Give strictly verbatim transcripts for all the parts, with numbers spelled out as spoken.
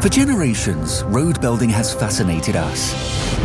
For generations, road building has fascinated us.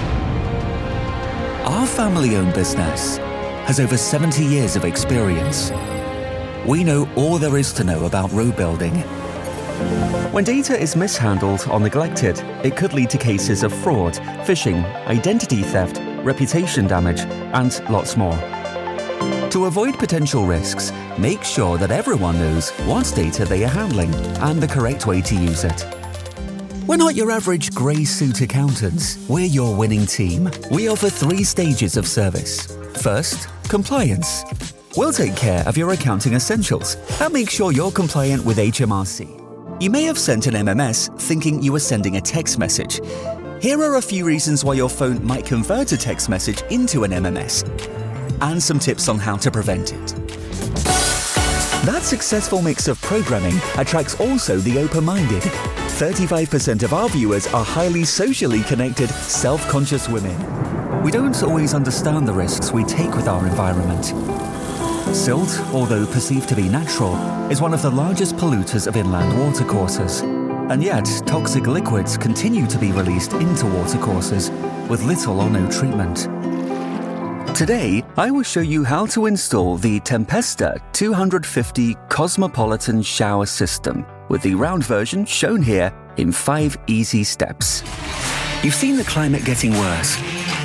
Our family-owned business has over seventy years of experience. We know all there is to know about road building. When data is mishandled or neglected, it could lead to cases of fraud, phishing, identity theft, reputation damage, and lots more. To avoid potential risks, make sure that everyone knows what data they are handling and the correct way to use it. We're not your average grey suit accountants. We're your winning team. We offer three stages of service. First, compliance. We'll take care of your accounting essentials and make sure you're compliant with H M R C. You may have sent an M M S thinking you were sending a text message. Here are a few reasons why your phone might convert a text message into an M M S, and some tips on how to prevent it. That successful mix of programming attracts also the open-minded. thirty-five percent of our viewers are highly socially connected, self-conscious women. We don't always understand the risks we take with our environment. Silt, although perceived to be natural, is one of the largest polluters of inland watercourses. And yet, toxic liquids continue to be released into watercourses with little or no treatment. Today, I will show you how to install the Tempesta two fifty Cosmopolitan Shower System with the round version shown here in five easy steps. You've seen the climate getting worse.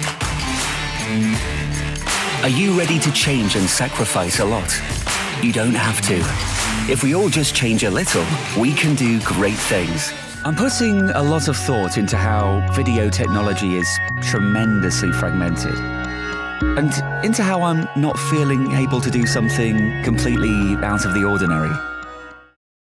Are you ready to change and sacrifice a lot? You don't have to. If we all just change a little, we can do great things. I'm putting a lot of thought into how video technology is tremendously fragmented, and into how I'm not feeling able to do something completely out of the ordinary.